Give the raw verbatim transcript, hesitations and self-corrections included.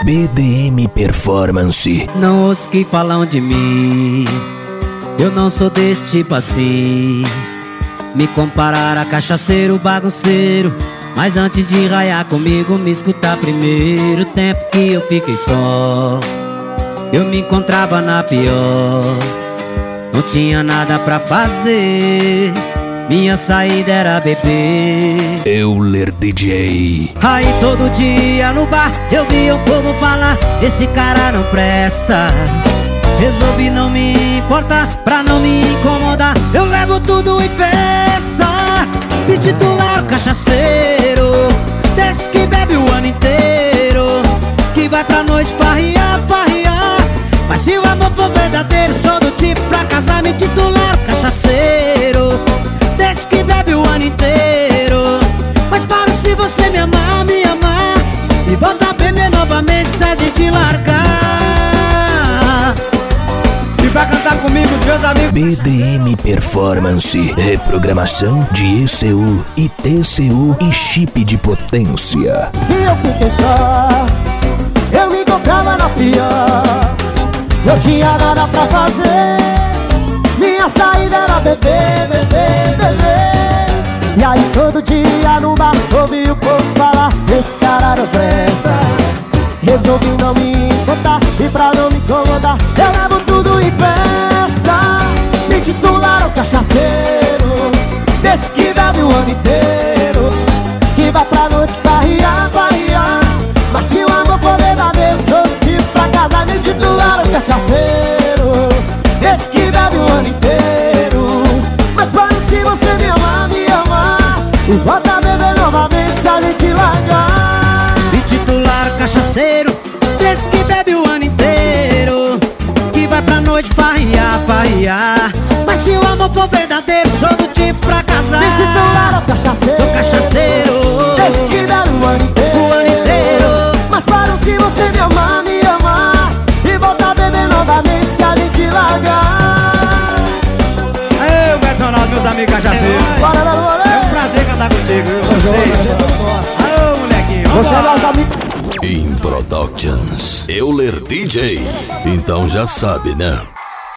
B D M Performance. Não ouço que falam de mim, eu não sou desse tipo assim. Me comparar a cachaceiro, bagunceiro, mas antes de raiar comigo, me escutar primeiro. Tempo que eu fiquei só, eu me encontrava na pior, não tinha nada pra fazer, minha saída era beber. Euler D J. Aí todo dia no bar eu via o povo falar: esse cara não presta. Resolvi não me importar, pra não me incomodar, eu levo tudo em festa. Me titular cachaceiro, desse que bebe o ano inteiro, que vai pra noite farriar, farriar. Mas se o amor for verdadeiro, sou do tipo pra casar. Me titular cachaceiro, desse que bebe o ano inteiro. Mas para se você me amar, me amar, e volta a beber novamente se a gente largar. E pra cantar comigo os meus amigos. B D M Performance, reprogramação de E C U e T C U e chip de potência. E eu fiquei só, eu me encontrava na pior, não tinha nada pra fazer, minha saída era beber, beber, beber. E aí todo dia no bar ouvi o povo falar: esse cara não presta. Resolvi não me importar, e pra não me incomodar, eu levo tudo em festa. Me titularam cachaceiro, desse que bebe o ano inteiro, que vai pra noite farriar, farriar. Mas se o amor for verdadeiro, sou tipo pra casar. Me titularam cachaceiro, desse que bebe o ano inteiro. Mas para se você me amar, me amar, e volta a beber novamente se a gente largar. Me titular cachaceiro, desse que bebe o ano inteiro, que vai pra noite farriar, farriar. Mas se o amor for verdadeiro, sou do tipo pra casar. Me titularam cachaceiro, sou cachaceiro, desse que bebe o ano inteiro, o ano inteiro. Mas para se você me amar, me amar, e voltar a beber novamente se a gente largar. Aê, o Betonaldo, meus amigos cachaceiros. Bora, bora, bora. É um prazer cantar contigo, viu? Vocês. Aô, molequinho. Você é nosso amigo. In Productions, Euler D J. Então já sabe, né?